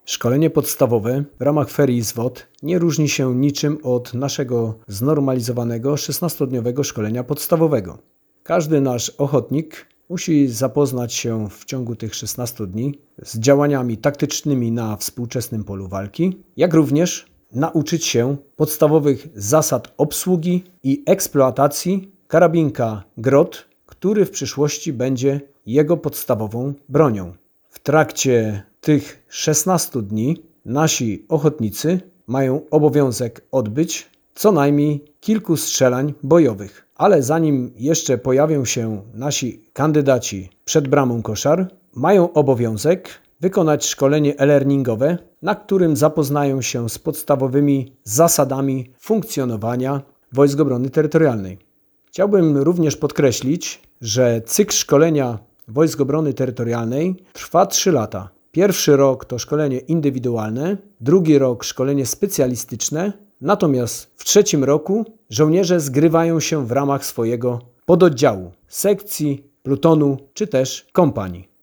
Szkolenie podstawowe w ramach ferii ZWOT nie różni się niczym od naszego znormalizowanego 16-dniowego szkolenia podstawowego. Każdy nasz ochotnik musi zapoznać się w ciągu tych 16 dni z działaniami taktycznymi na współczesnym polu walki, jak również nauczyć się podstawowych zasad obsługi i eksploatacji karabinka GROT, który w przyszłości będzie jego podstawową bronią. W trakcie tych 16 dni nasi ochotnicy mają obowiązek odbyć co najmniej kilku strzelań bojowych. Ale zanim jeszcze pojawią się nasi kandydaci przed bramą koszar, mają obowiązek wykonać szkolenie e-learningowe, na którym zapoznają się z podstawowymi zasadami funkcjonowania Wojsk Obrony Terytorialnej. Chciałbym również podkreślić, że cykl szkolenia Wojsk Obrony Terytorialnej trwa 3 lata. Pierwszy rok to szkolenie indywidualne, drugi rok szkolenie specjalistyczne, natomiast w trzecim roku żołnierze zgrywają się w ramach swojego pododdziału, sekcji, plutonu czy też kompanii.